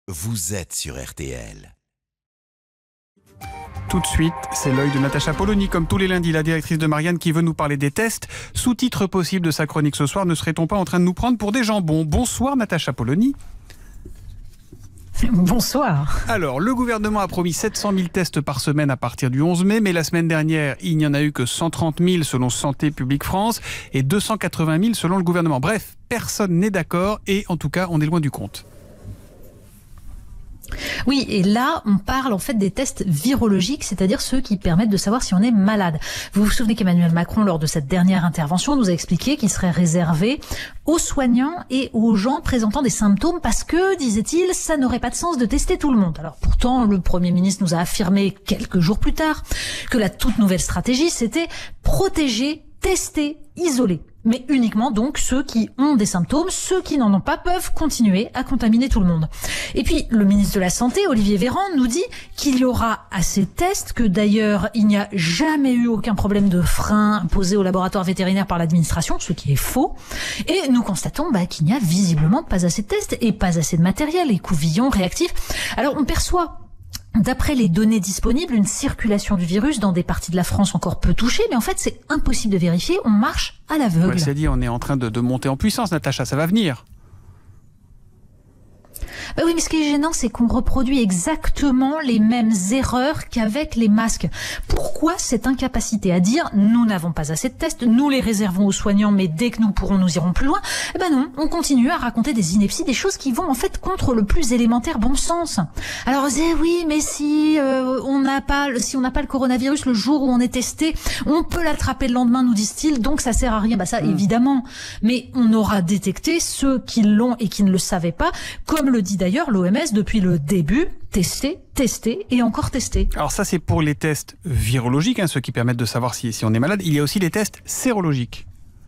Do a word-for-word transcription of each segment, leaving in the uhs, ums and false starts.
vous êtes sur R T L. Tout de suite, c'est l'œil de Natacha Polony, comme tous les lundis, la directrice de Marianne qui veut nous parler des tests. Sous-titre possible de sa chronique ce soir, ne serait-on pas en train de nous prendre pour des jambons? Bonsoir Natacha Polony. Bonsoir. Alors, le gouvernement a promis sept cent mille tests par semaine à partir du onze mai, mais la semaine dernière, il n'y en a eu que cent trente mille selon Santé publique France et deux cent quatre-vingt mille selon le gouvernement. Bref, personne n'est d'accord et en tout cas, on est loin du compte. Oui, et là, on parle en fait des tests virologiques, c'est-à-dire ceux qui permettent de savoir si on est malade. Vous vous souvenez qu'Emmanuel Macron, lors de cette dernière intervention, nous a expliqué qu'il serait réservé aux soignants et aux gens présentant des symptômes parce que, disait-il, ça n'aurait pas de sens de tester tout le monde. Alors pourtant, le Premier ministre nous a affirmé quelques jours plus tard que la toute nouvelle stratégie, c'était protéger, tester, isoler. Mais uniquement donc ceux qui ont des symptômes, ceux qui n'en ont pas peuvent continuer à contaminer tout le monde. Et puis le ministre de la Santé, Olivier Véran, nous dit qu'il y aura assez de tests, que d'ailleurs il n'y a jamais eu aucun problème de frein posé au laboratoire vétérinaire par l'administration, ce qui est faux. Et nous constatons bah, qu'il n'y a visiblement pas assez de tests et pas assez de matériel, écouvillons, réactifs. Alors on perçoit, d'après les données disponibles, une circulation du virus dans des parties de la France encore peu touchées, mais en fait c'est impossible de vérifier, on marche à l'aveugle. Ouais, c'est dit, on est en train de, de monter en puissance, Natacha, ça va venir. Bah oui, mais ce qui est gênant, c'est qu'on reproduit exactement les mêmes erreurs qu'avec les masques. Pourquoi cette incapacité à dire « nous n'avons pas assez de tests, nous les réservons aux soignants, mais dès que nous pourrons, nous irons plus loin ». Eh ben non, on continue à raconter des inepties, des choses qui vont en fait contre le plus élémentaire bon sens. Alors eh oui, mais si euh, on n'a pas, si on n'a pas le coronavirus le jour où on est testé, on peut l'attraper le lendemain, nous disent-ils, donc ça sert à rien. Bah ça, mmh. évidemment. Mais on aura détecté ceux qui l'ont et qui ne le savaient pas, comme le dit d'ailleurs l'O M S depuis le début, tester, tester et encore tester. Alors ça c'est pour les tests virologiques, hein, ceux qui permettent de savoir si, si on est malade. Il y a aussi les tests sérologiques.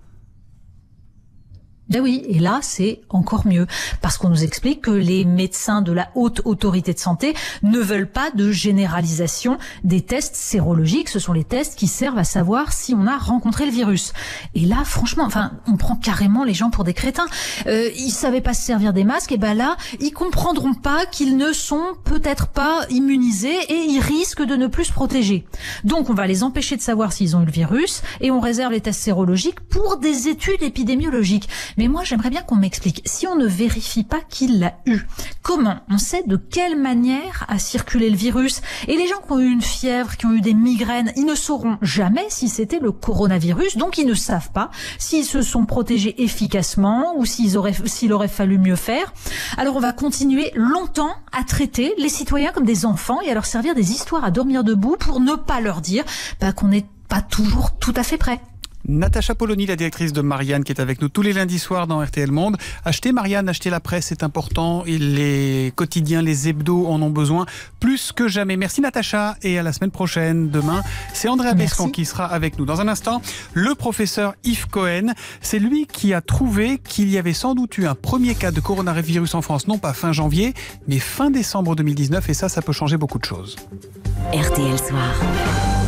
Ben oui, et là, c'est encore mieux, parce qu'on nous explique que les médecins de la haute autorité de santé ne veulent pas de généralisation des tests sérologiques. Ce sont les tests qui servent à savoir si on a rencontré le virus. Et là, franchement, enfin, on prend carrément les gens pour des crétins. Euh, ils savaient pas se servir des masques, et ben là, ils comprendront pas qu'ils ne sont peut-être pas immunisés et ils risquent de ne plus se protéger. Donc, on va les empêcher de savoir s'ils ont eu le virus et on réserve les tests sérologiques pour des études épidémiologiques. Mais moi, j'aimerais bien qu'on m'explique, si on ne vérifie pas qu'il l'a eu, comment on sait de quelle manière a circulé le virus? Et les gens qui ont eu une fièvre, qui ont eu des migraines, ils ne sauront jamais si c'était le coronavirus, donc ils ne savent pas s'ils se sont protégés efficacement ou s'ils auraient, s'il aurait fallu mieux faire. Alors on va continuer longtemps à traiter les citoyens comme des enfants et à leur servir des histoires à dormir debout pour ne pas leur dire bah, qu'on n'est pas toujours tout à fait prêt. Natacha Polony, la directrice de Marianne, qui est avec nous tous les lundis soirs dans R T L Monde. Achetez Marianne, achetez la presse, c'est important. Et les quotidiens, les hebdos en ont besoin plus que jamais. Merci Natacha et à la semaine prochaine. Demain, c'est Andrea Bescon qui sera avec nous. Dans un instant, le professeur Yves Cohen. C'est lui qui a trouvé qu'il y avait sans doute eu un premier cas de coronavirus en France, non pas fin janvier, mais fin décembre deux mille dix-neuf. Et ça, ça peut changer beaucoup de choses. R T L Soir.